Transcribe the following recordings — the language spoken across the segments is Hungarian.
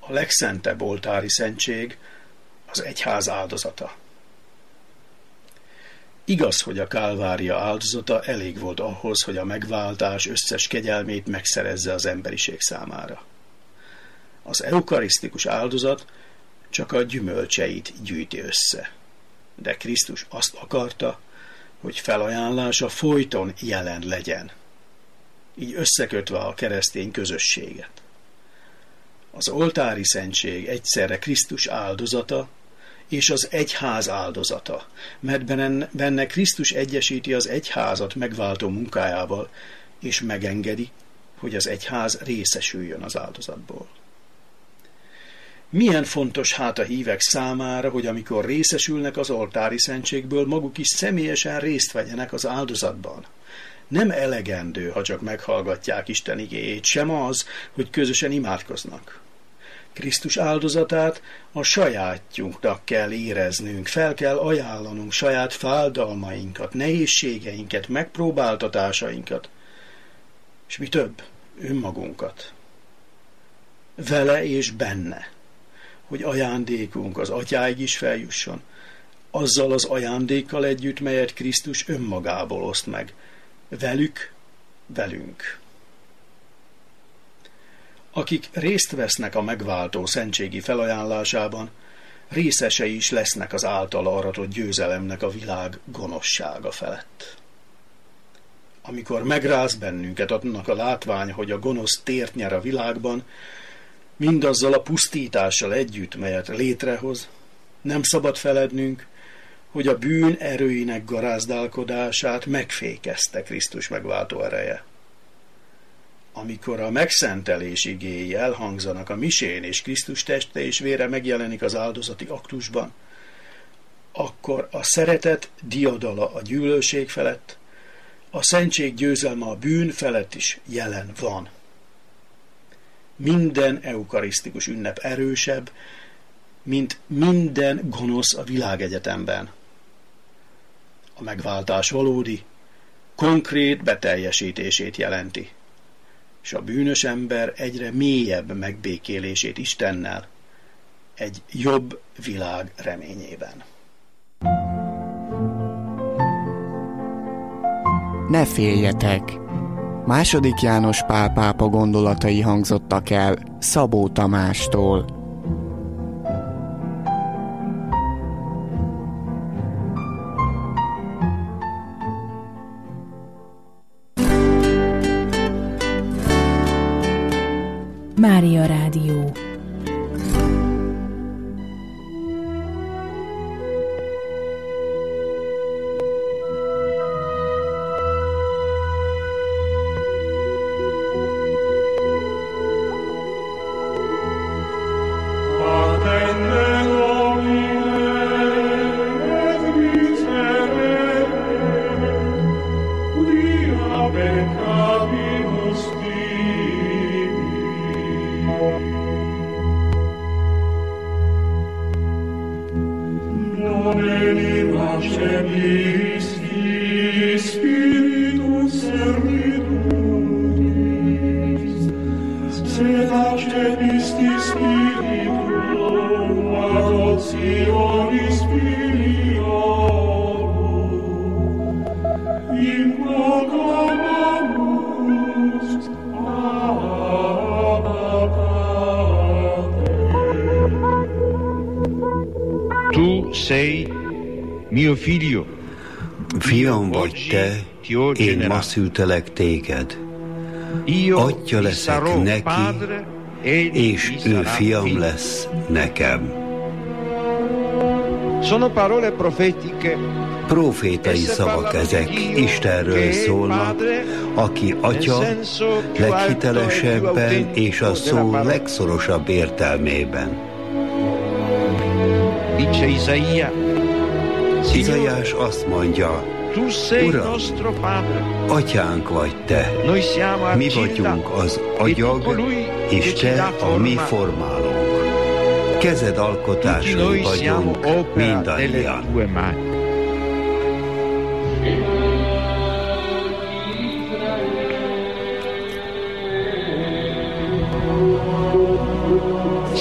A legszentebb oltári szentség az egyház áldozata. Igaz, hogy a Kálvária áldozata elég volt ahhoz, hogy a megváltás összes kegyelmét megszerezze az emberiség számára. Az eukarisztikus áldozat csak a gyümölcseit gyűjti össze. De Krisztus azt akarta, hogy felajánlása folyton jelen legyen, így összekötve a keresztény közösséget. Az oltári szentség egyszerre Krisztus áldozata és az egyház áldozata, mert benne Krisztus egyesíti az egyházat megváltó munkájával, és megengedi, hogy az egyház részesüljön az áldozatból. Milyen fontos hát a hívek számára, hogy amikor részesülnek az oltári szentségből, maguk is személyesen részt vegyenek az áldozatban. Nem elegendő, ha csak meghallgatják Isten igéjét, sem az, hogy közösen imádkoznak. Krisztus áldozatát a sajátjunknak kell éreznünk, fel kell ajánlanunk saját fájdalmainkat, nehézségeinket, megpróbáltatásainkat, és mi több, önmagunkat. Vele és benne, hogy ajándékunk az Atyáig is feljusson, azzal az ajándékkal együtt, melyet Krisztus önmagából oszt meg, velünk. Akik részt vesznek a megváltó szentségi felajánlásában, részesei is lesznek az általa aratott győzelemnek a világ gonoszsága felett. Amikor megráz bennünket annak a látvány, hogy a gonosz tért nyer a világban, mindazzal a pusztítással együtt, melyet létrehoz, nem szabad felednünk, hogy a bűn erőinek garázdálkodását megfékezte Krisztus megváltó ereje. Amikor a megszentelés igéi elhangzanak a misén, és Krisztus teste és vére megjelenik az áldozati aktusban, akkor a szeretet diadala a gyűlölség felett, a szentség győzelme a bűn felett is jelen van. Minden eukarisztikus ünnep erősebb, mint minden gonosz a világegyetemben. A megváltás valódi, konkrét beteljesítését jelenti, és a bűnös ember egyre mélyebb megbékélését Istennel, egy jobb világ reményében. Ne féljetek! II. János Pál pápa gondolatai hangzottak el Szabó Tamástól. Mária Rádió. Tu sei mio figlio. Fiam vagy te, én ma szültelek téged. Atya leszek neki, és ő fiam lesz nekem. Sono parole profetiche. Profétai szavak ezek, Istenről szólnak, aki Atya leghitelesebben és a szó legszorosabb értelmében. Izaiás azt mondja, Uram, Atyánk vagy te, mi vagyunk az agyag, és te a mi formálónk. Kezed alkotásai vagyunk mindannyian.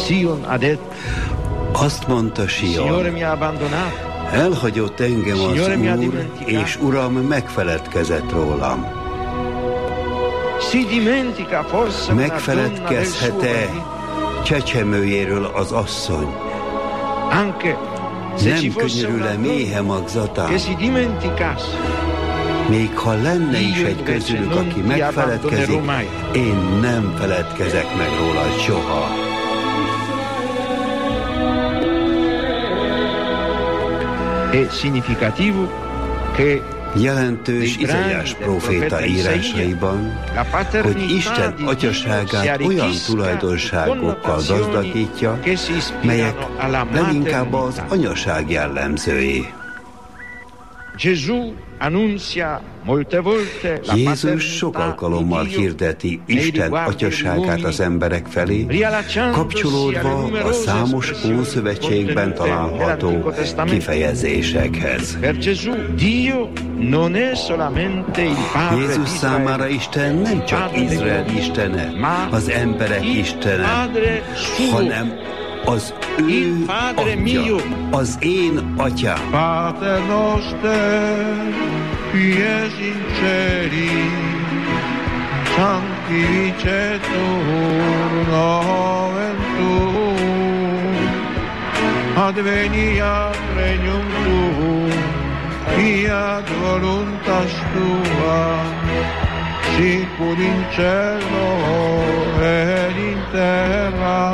Sion ha detto, Azt mondta Signore Sion, mi ha abbandonato, elhagyott engem az Signore mi ha Úr, dimenticato. és Uram megfeledkezett rólam. Si dimentica forse una donna del suo Megfeledkezhet-e marito? csecsemőjéről az asszony? Anche se ci Nem fosse una könyörül-e méhe donna magzatán? che si dimenticasse, Még ha lenne is Io egy invece közülük, non aki ti megfeledkezik, abbandonerò mai. én nem feledkezek meg rólad soha. è significativo che Jelentős Izaiás próféta írásaiban, hogy Isten atyaságát olyan tulajdonságokkal gazdagítja, melyek leginkább az anyaság jellemzői. Jézus sok alkalommal hirdeti Isten atyaságát az emberek felé, kapcsolódva a számos Ószövetségben található kifejezésekhez. Jézus számára Isten nem csak Izrael istene, az emberek istene, hanem az ő atya, az én atyám. Pater noster, qui es in celi, sanctificetur nomen tuum, adveniat regnum tuum, fiat voluntas tua, sicut in cielo et in terra.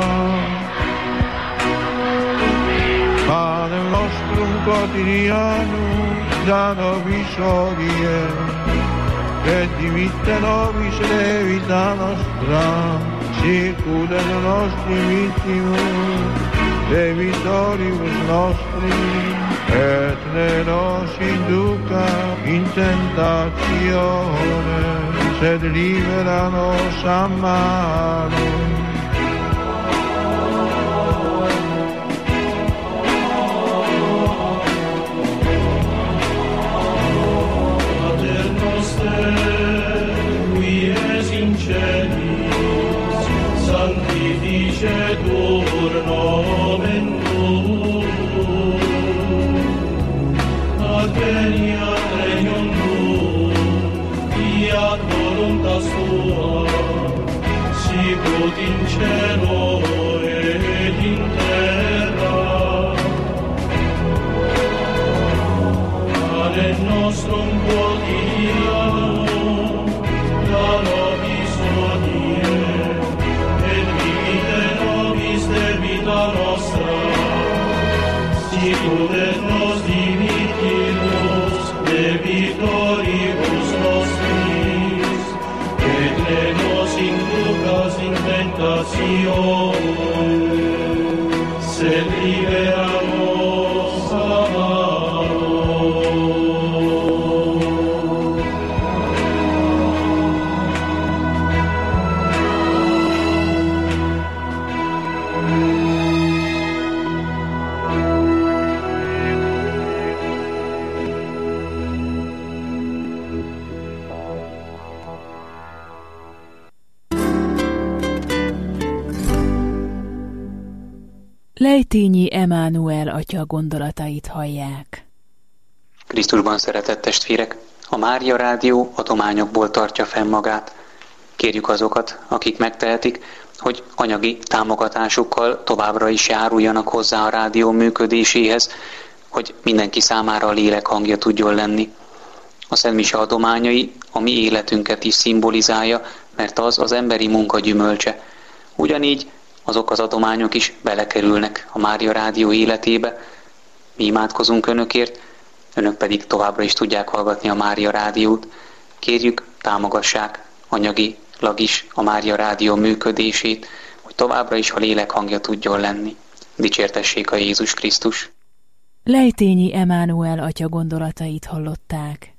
Panem nostrum quotidianum da nobis hodie, et dimitte nobis debita nostra, sicut et nostri vittimus debitoribus nostris, et ne nos induca in tentatione, sed libera nos a malo. Sanctificetur nomen tuum, adveniat regnum tuum, fiat voluntas tua, sicut in cielo et in terra. Panem nostrum quotidianum da nobis hodie, et dimitte nobis debita nostra, sicut et nos dimittimus debitoribus nostris, et ne nos inducas in tentatione, sed libera nos a malo. Lejtényi Emánuel atya gondolatait hallják. Krisztusban szeretett testvérek, a Mária Rádió adományokból tartja fenn magát. Kérjük azokat, akik megtehetik, hogy anyagi támogatásukkal továbbra is járuljanak hozzá a rádió működéséhez, hogy mindenki számára a lélek hangja tudjon lenni. A szentmise adományai a mi életünket is szimbolizálja, mert az emberi munka gyümölcse. Ugyanígy azok az adományok is belekerülnek a Mária Rádió életébe. Mi imádkozunk önökért, önök pedig továbbra is tudják hallgatni a Mária Rádiót. Kérjük, támogassák anyagilag is a Mária Rádió működését, hogy továbbra is a lélek hangja tudjon lenni. Dicsértessék a Jézus Krisztus! Lejtényi Emánuel atya gondolatait hallották.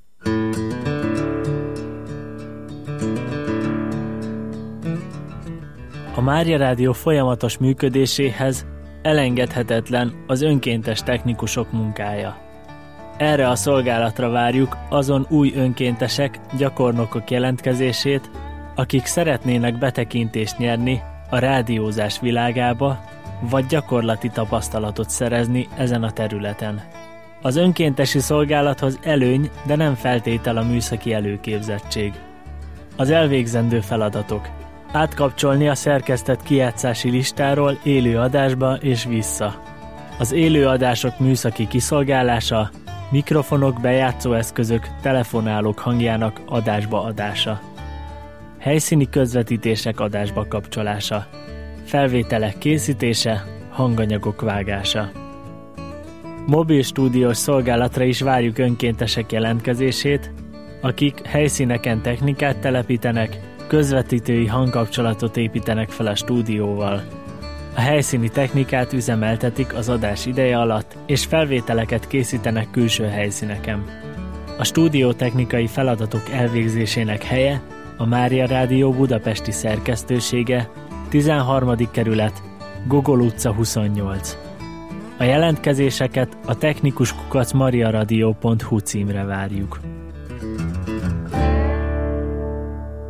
A Mária Rádió folyamatos működéséhez elengedhetetlen az önkéntes technikusok munkája. Erre a szolgálatra várjuk azon új önkéntesek, gyakornokok jelentkezését, akik szeretnének betekintést nyerni a rádiózás világába, vagy gyakorlati tapasztalatot szerezni ezen a területen. Az önkéntesi szolgálathoz előny, de nem feltétel a műszaki előképzettség. Az elvégzendő feladatok: átkapcsolni a szerkesztett kijátszási listáról élő adásba és vissza. Az élő adások műszaki kiszolgálása, mikrofonok, bejátszóeszközök, telefonálók hangjának adásba adása. Helyszíni közvetítések adásba kapcsolása. Felvételek készítése, hanganyagok vágása. Mobil stúdiós szolgálatra is várjuk önkéntesek jelentkezését, akik helyszíneken technikát telepítenek, közvetítői hangkapcsolatot építenek fel a stúdióval. A helyszíni technikát üzemeltetik az adás ideje alatt, és felvételeket készítenek külső helyszíneken. A stúdiótechnikai feladatok elvégzésének helye a Mária Rádió budapesti szerkesztősége, 13. kerület, Gogol utca 28. A jelentkezéseket a technikus@mariaradio.hu címre várjuk.